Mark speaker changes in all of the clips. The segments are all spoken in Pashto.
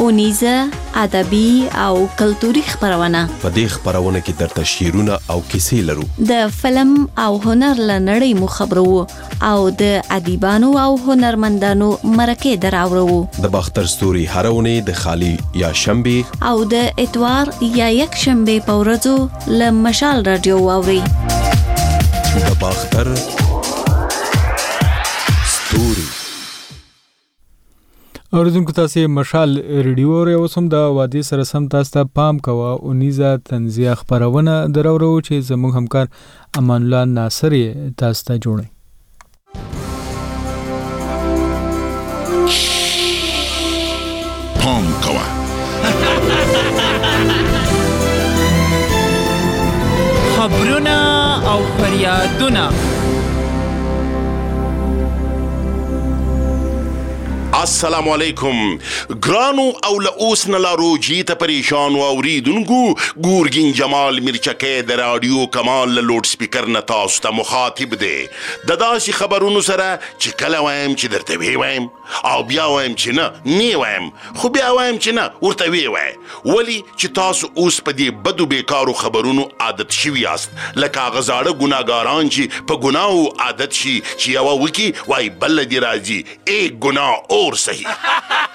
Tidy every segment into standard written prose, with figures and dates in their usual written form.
Speaker 1: اونیزه، ادبي او کلتوري خبرونه.
Speaker 2: په دې خبرونه کې درته شعرونه او کیسې لرو.
Speaker 1: د فلم او هنر لنړۍ مو خبرو او د ادیبانو او هنرمندانو مرکه دراوړو.
Speaker 2: د باختر ستوري هرونه د خالی یا شنبه
Speaker 1: او د اتوار یا یک شنبه په ورځو له مشال رادیو واوري.
Speaker 2: د باختر ستوري
Speaker 3: اوریدونکو تاسو مشال ریډیو ری اوسم د وادي سره سم تاسو ته پام کوه اونیزه تنزیه خبرونه درورو چې زموږ همکار امان الله ناصر تاسو ته جوړي.
Speaker 4: پام کوه
Speaker 5: خبرونه او فریادونه.
Speaker 4: السلام علیکم ګرانو او له اوس نه لا روجي ته پریشان او اوریدونکو ګورګین جمال مرچکې د رادیو کمال له لوډ سپیکر نه تاسو ته مخاطب دی د داسې خبرونو سره چې کله وایم چې درته وی وایم او بیا وایم چې نه وایم خو بیا وایم چې نه ورته وی وای ولی چې تاسو اوس په دې بدو بیکارو خبرونو عادت شوي یاست لکه غزاړه ګناګاران چې په ګناو عادت شي چې یو وکی وای بل دی راځي ایک ګناه اور صحیح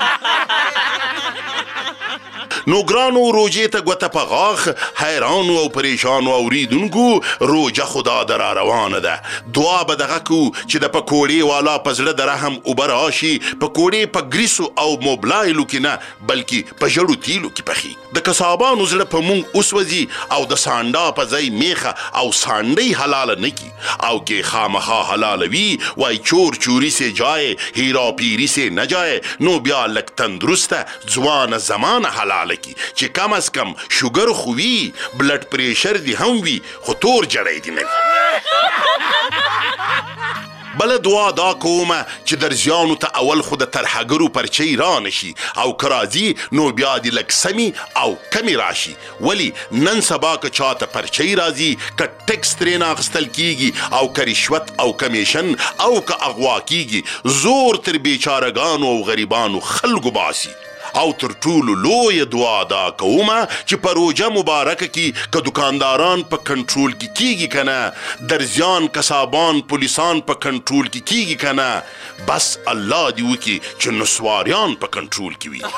Speaker 4: نو ګرانو روجې ته ګوته په غاښ حیرانو او پریشانو اوریدونکو روجه خدا در روانه ده دعا به دغه کو چې د پکوړې والا په زړه د رحم اوبه راشي پکوړې په ګریسو او موبلایلو کې نه بلکې په ژړو تیلو کې پخي د کسابانو زړه په مونږ اوسوځي او د سانډا په ځای میخه او سانډۍ حلاله نه کی او کې خامخا حلاله وي وای چور چوری سے جائے هیرا پیری سے نه جائے نو بیا لک تندرسته ځوانه زمانه حلاله کی چې کم از کم شوګر خو وي بلډ پریشر دی هم وي خو تور جړی دی نه بل دعا دا کومه چې درزیانو ته اول خود ترحګرو پرچی را نشي او کرازی نو بیا دی لک سمی او کمی راشي ولی نن سبا که چاته پرچی رازی که ټیکس ترې اخیستل کیږي او که رشوت او کمیشن او که اغوا کیږي زور تر بیچارهګانو او غریبانو خلکو باسي او تر ټولو لوی دعا دا کومه چې په روجه مبارکه کې که دکانداران په کنټرول کې کیږي کنه درزیان کسابان پولیسان په کنټرول کې کیږي کنه بس الله دی وکي چې نسواریان په کنټرول کې وي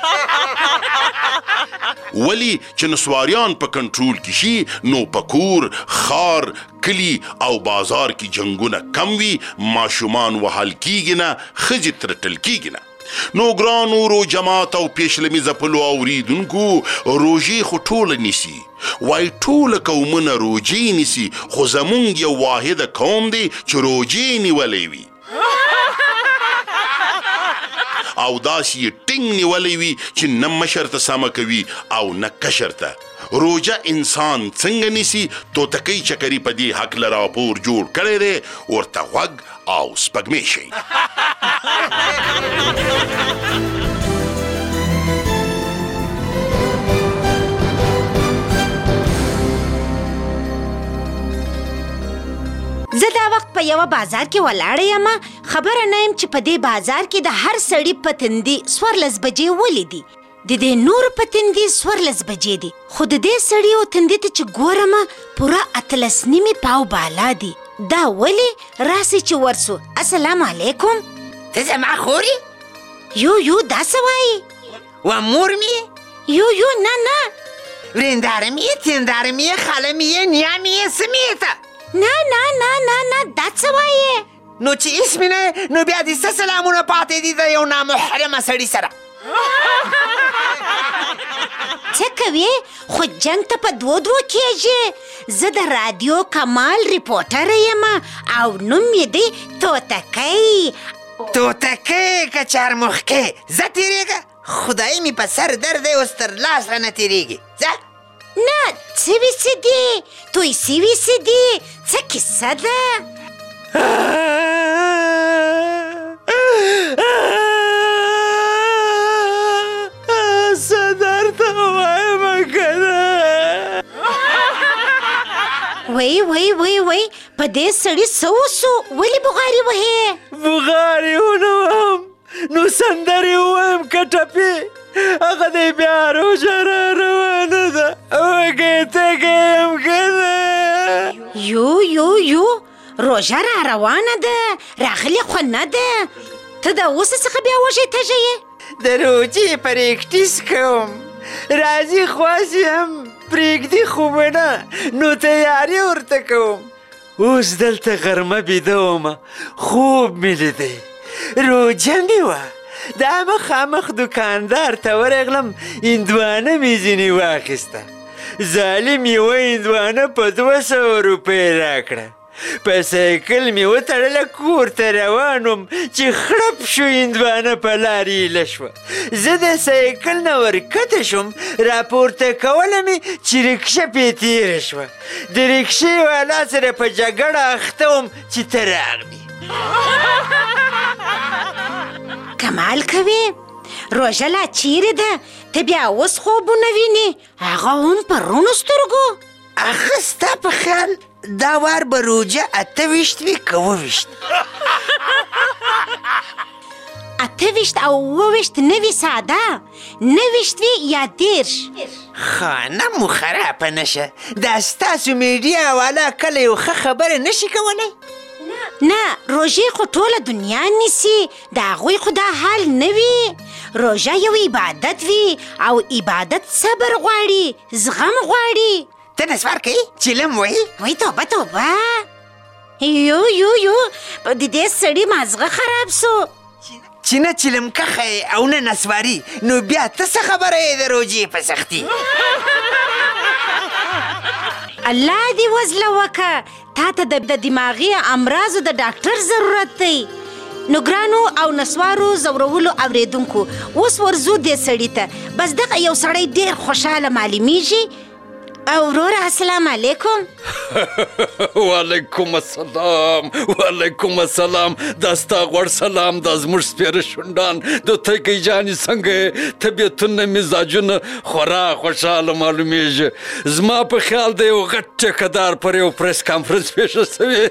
Speaker 4: ولی چې نسواریان په کنټرول کې شي نو پکور خار کلی او بازار کې جنگونه کم وي ماشومان وحل کیږي نه خځې ترټل کیږي نه نو ګرانو رو جماعت او پیشلمی زپلو اوریدونکو روجی خو ټول نیسی وای ټول قومونه روجی نیسی خو زمونږ یو واحد قوم دی چې روجی نیولې وي او داسې ټینګ نیولې وي چې نه مشر ته سمه کوي او نه کشر ته روجه انسان څنګه نیسی توتکۍ چکري په دې هکله راپور جوړ کړی دی ورته غوږ او سپږمې شي
Speaker 6: زه دا وخت په یوه بازار کې ولاړه یم خبره نه یم چې په دې بازار کې د هر سړي په تندي 14 بجې ولیدي د دې نور په تندي 14 بجې دي خو د دې سړي او تندي ته چې ګورم پوره 18 پاو بالا دي دا ولی راسي چې ورسو السلام علیکم
Speaker 7: ته زما خوري
Speaker 6: یو دا څه وایي
Speaker 7: و مور می
Speaker 6: یو نه
Speaker 7: ورنداره می تنداره می خاله می نیا می سمیته
Speaker 6: نه دا څه وایي
Speaker 7: نو چې اسم نه نو بیا دې څه سلامونه پاتې دي د یو نامحرمه سړي سره
Speaker 6: څه کوي خو جنگ ته په دو کېږي زه د رادیو کمال ریپورټر یم او نوم یې دی
Speaker 7: توتکۍ که چارمخکۍ زه تېرېږه خدای مې په سر درد دی اوس تر لاس رانه تېرېږي زه
Speaker 6: نه سوي څه دي توی سوي څه دي څه کیسه ده
Speaker 7: څه درته ووایم کنه
Speaker 6: وای په دې سړي څه وسو ولې بغارې وهې
Speaker 7: بغارې ونه وهم نو سندرې ووایم که ټپې
Speaker 8: هغه دی بیا روژه را روانه ده وږی تږی یم که نه
Speaker 6: یو روژه را روانه ده راغلی خو نه ده ته د اوسه څخه بیا وږی تږی یې
Speaker 8: د روجې پریکټیس کوم راځي خواست یم پرېږدي خو به نه نو تیاري ورته کوم اوس دلته غرمه بیده ومه خوب مې لیدی روجه مې وه دا مخامخ دوکاندار ته ورغلم هندوانه مې ځینې واخیسته ظالم یوه هندوانه په 200 روپۍ راکړه په سایکل مې وتړله کور ته روان وم چې خړپ شو هندوانه په لار ایله شوه زه د سایکل نه ورکته شوم راپورته کوله مې چې رکشه پې تېره شوه د رکشې والا سره په جګړه اخته وم چې ته راغلې
Speaker 6: کمال کوي روژه لا چیرې ده ته بیا اوس خوبونه وینې هغه هم په رڼو سترګو
Speaker 8: هغه ستا په خیال دا وار به روجه 28 وي که 28
Speaker 6: 28 او 28 نه وي ساده 29 وي یا 10
Speaker 8: خانه مو خرابه نشه دا ستاسو میډیا والا کله یو ښه خبره نشي کولی
Speaker 6: نه روژې خو ټوله دنیا نیسي د هغوی خو دا حال نه وي روژه یو عبادت وي او عبادت صبر غواړي زغم غواړي
Speaker 8: ته نسوار کوي چیلم وایي
Speaker 6: وای توبه یو د دې سړي مازغه خراب سو
Speaker 8: چې نه چیلم کخه او نه نسواري نو بیا ته څه خبره یې د روجې په سختي
Speaker 6: الله دې وزله وکه تا ته د دماغي امراضو د ډاکټر ضرورت دی نو ګرانو او نسوارو زورولو اوریدونکو اوس ورځو دې سړي ته بس دغه یو سړی ډېر خوشحاله معلومیږي او وروره السلام علیکم
Speaker 9: وعلیکم السلام دا ستا غوړ سلام دا زموږ سپېره شونډان د تږۍ جانې څنګه یې طبیعتونه مزاجونه خورا خوشحاله معلومیږي زما په خیال د یو غټ ټیکهدار پر یو پریس کانفرنس پېښه سوې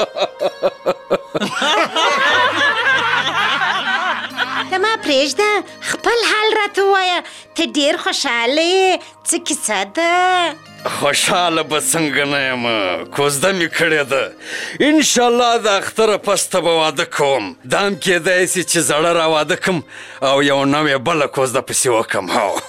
Speaker 6: ته ما پرېږده خپل حال راته ووایه ته ډېر خوشحاله یې څه کیسه ده
Speaker 9: خوشحاله به څنګه نه یم کوزده مې کړې ده انشاءالله د اختره پسته به واده کوم دا هم کیدای سي چې زړه را واده کړم او یو نوې بله کوزده پسې وکړم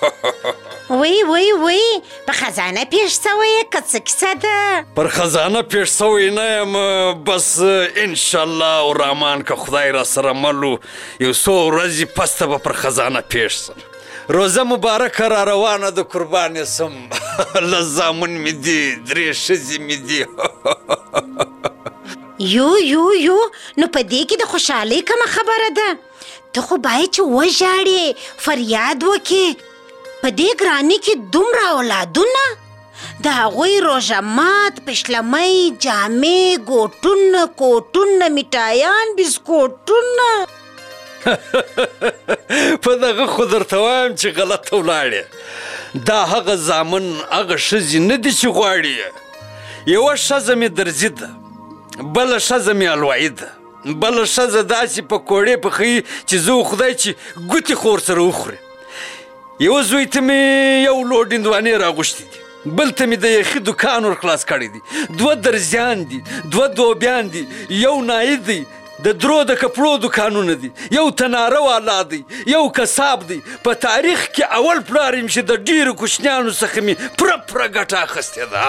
Speaker 6: وی په خزانه پیښ سوی که څه کیسه ده
Speaker 9: پر خزانه پیښ سوی نه یم بس انشاءالله او رحمان که خدای را سره ملو یو څو ورځې پسته به پر خزانه پیښ سم روزه مبارکه را روانه د قربانې سم لس زامن مې دي 3 ښځې مې دي
Speaker 6: یو نو په دې کې د خوشحالۍ کومه خبره ده ته خو باید چې وژاړې فریاد وکې په دې ګرانۍ کې دومره اولادونه د هغوی روژه مات پشلمۍ جامې ګوټونه کوټونه میټایان بسکوټونه
Speaker 9: په دغه خو درته وایم چې غلطه ولاړې دا هغه زامن هغه ښځې نه دي چې غواړي یوه ښځه مې درځي ده بله ښځه مې الوایي ده بله ښځه داسې پکوړې پخوي چې زه خدای چې ګوتې خو ورسره وخورې یوه زوی ته مې یو لوډ هندوانې راغوښتې دي بل ته مې د یخي دوکان ور خلاص کړی دی 2 درزیان دي 2 دوبیان دي یو نایي دی د درو د کپړو دوکانونه دي یو تناره والا دی یو کساب دی په تاریخ کې اول پلار یم چې د ډېرو کوچنیانو څخه مې پوره ګټه اخیستې ده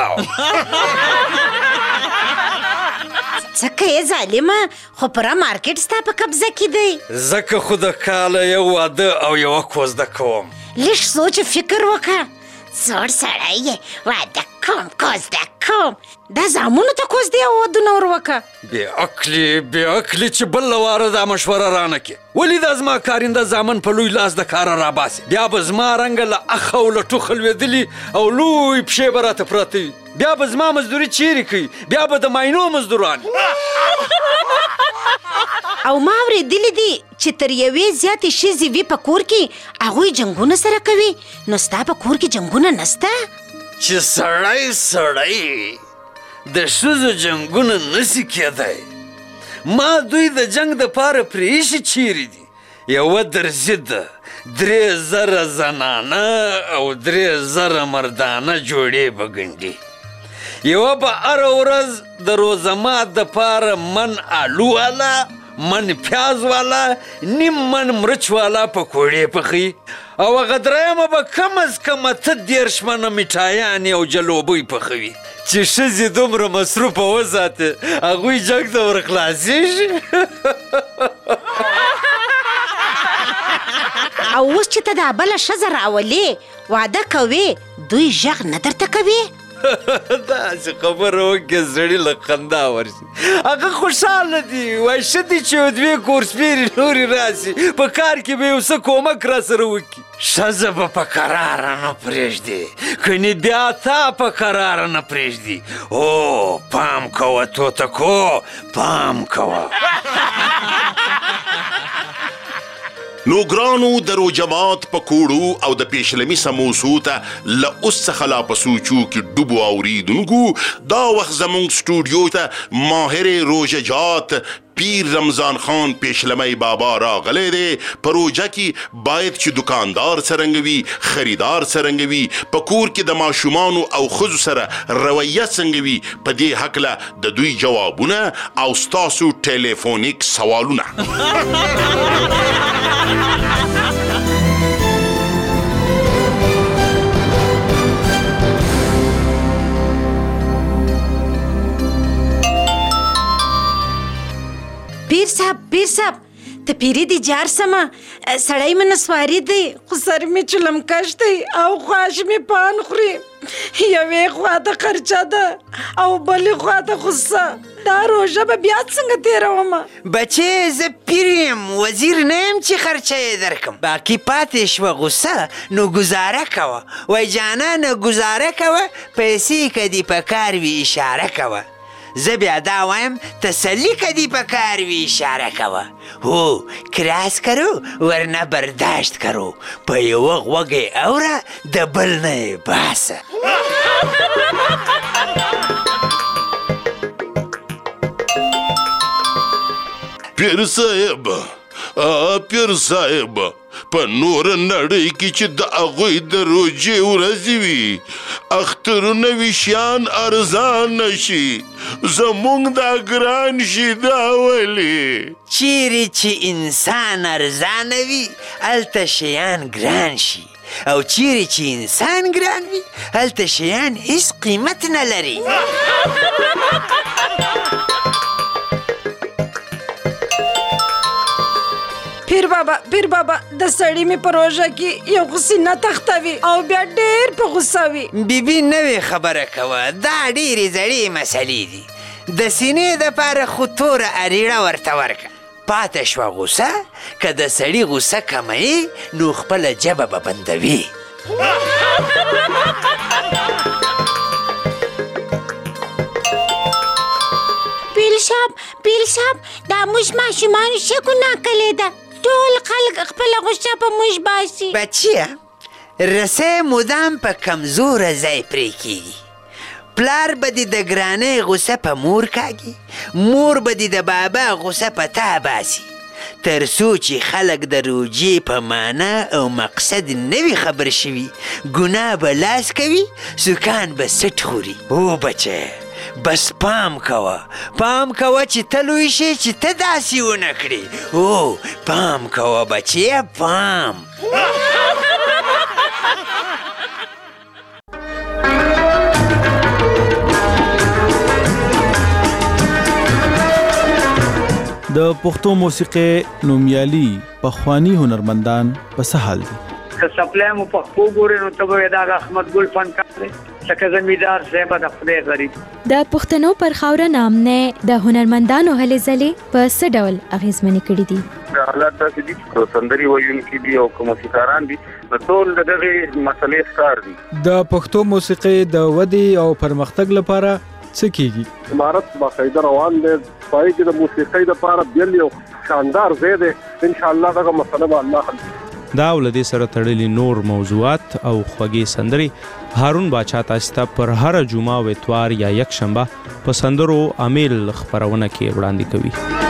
Speaker 6: څکه یې ظالمه خو پوره مارکیټ ستا په قبضه کې دی
Speaker 9: ځکه خو د کاله یو واده او یوه کوزده کوم
Speaker 6: لږ سوچ فکر وکړه زوړ سړی یې واده کوم کوزده کوم دا زامنو ته کوزدې او ودونه ور وکړه
Speaker 9: بې عقلې چې بله واره دا مشوره رانه کې ولې دا زما کارنده زامن په لوی لاس د کاره راباسي بیا به زما رنګه له اخه او له ټوخه لوېدلي او لوی پښې به راته پراته وي بیا به زما مزدوري چیرې کوي بیا به د ماینو مزدوران
Speaker 6: او ما اورېدلي دي چې تر یوې زیاتې ښځې وي په کور کې هغوی جنګونه سره کوي نو ستا په کور کې جنګونه نسته
Speaker 9: چې سړی د ښځو جنګونه نسي کېدی ما دوی د جنګ دپاره پرېښي چیرې دي یوه درزي ده 3,000 زنانه او 3,000 مردانه جوړې به ګنډي. یوه به هره ورځ د روزه دپاره من آلو والا، من پیاز والا، نیم من مرچ والا پکوړې پخوي، او هغه درېیمه به کم از کم 10 منه میټایانې او جلوبۍ پخوي چې ښځې دومره مصروفه وساتي هغوی جګ ته ورخلاصېږي.
Speaker 6: او اوس چې ته دا بله ښځه راولې واده کوې دوی غږ نه درته کوي؟
Speaker 9: داسې خبره وکړې زړي له خندا ورشي. هغه خوشحاله دي، وایي ښه دي چې 2 کورسپیرې نورې راسي، په کار کې به یو څه کومک را سره وکړي. ښځه به په قراره نه پرېږدي، کنې بیا تا په قراره نه پرېږدي. او پام کوه توتکو، پام کوه.
Speaker 4: نو ګرانو د روژه مات پکوړو او د پیشلمي سموسو ته له اوس څخه لا په سوچو کې ډوبو اوریدونکو، دا وخت زموږ سټوډیو ته ماهر روژه جات پیر رمضان خان پیشلمی بابا راغلی دی. په روژه کې باید چې دکاندار څرنګه وي، خریدار څرنګه وي، په کور کې د ماشومانو او ښځو سره رویه څنګه وي، په دې هکله د دوی جوابونه او ستاسو ټلیفونیک سوالونه.
Speaker 6: پیر صاحب ته پیری دی جار سمه، سړی مې نسواري دی، خو سر مې چلمکش دی او خواش مې پان خوري. یوې خوا ته خرچه ده او بلې خوا ته غصه. دا روژه به بیا څنګه تېرومه؟
Speaker 7: بچې زه پیر یم، وزیر نه یم چې خرچه یې درکم. باقي پاتې شوه غصه، نو ګزاره کوه. وای جانانه ګزاره کوه، پیسې که دې په کار وي اشاره کوه. زه بیا دا وایم تسلی که دې په کار وي اشاره کوه. هو کراس کرو ورنه برداشت کرو، په یوه غوږې اوره د بل نه یې باسه.
Speaker 4: پیر صاحب په نور نړۍ کې چې د هغوی د روژې ورځې وي، اخترونه ویشیان ارزان نشي، زمونږ دا ګران شي دا ولې؟
Speaker 7: چیرې چې انسان ارزانه وي هلته شیان ګران شي، او چیرې چې انسان ګران وي هلته شیان هیڅ قیمت نه لري.
Speaker 6: پیر بابا د سړی مې په روژه کې یو غصینه تختوي او بیا ډېر په غصه وي.
Speaker 7: بیبي نوې خبره کوه، دا ډېرې زړې مسلې دي. د سینې دپاره خو توره اریړه ورته ورکه. پاته شوه غصه، که د سړي غصه کموي نو خپله ژبه به بندوي.
Speaker 6: پیل صاحب دا موږ ماشومانو څه ګناه کړې ده؟ ټول خلک خپله غصه په موږ باسي.
Speaker 7: بچیه رسۍ مدام په کمزوره ځای پرې کېږي. پلار به دې د ګرانۍ غصه په مور کاږي، مور به دې د بابا غصه په تا باسي، تر څو چې خلک د روژې په معنا او مقصد نه وي خبر شوي، ګناه به لاس کوي، سکان به سټ خوري. او بچه بس پام کوه چې ته لوی شې چې ته داسې ونه کړې. او پام کوه بچیه، پام.
Speaker 3: د پښتو موسیقۍ نومیالي پخواني هنرمندان په څه حال دي؟
Speaker 10: که سپلای مو پښتو ګورې نو ته به وایې دا احمد ګل فنکار دی، لکه زمیندار صاحب د خدای غریب.
Speaker 11: د پښتنو پر خاوره نامنه د هنرمندانو هلې ځلې په څه ډول اغېزمنې کړي دي؟
Speaker 12: حالات داسې دي چې سندرې ویونکي دي او که موسیقاران دي، نو ټول د دغې مسلې ښکار دي.
Speaker 3: د پښتو موسیقۍ د ودې او پرمختګ لپاره څه کیږي؟
Speaker 12: عمارت باقاعده روان دی، پای کې د موسیقۍ لپاره بیل یو شاندار ځای دی. انشاءالله دغه مسله به الله حل کړي.
Speaker 13: دا ولدې سره تړلي نور موضوعات او خوږې سندرې هارون باچا تاسو ته پر هر جمعه او اتوار یا یک شنبه په سندرو امیل خبرونه کې وړاندې کوي.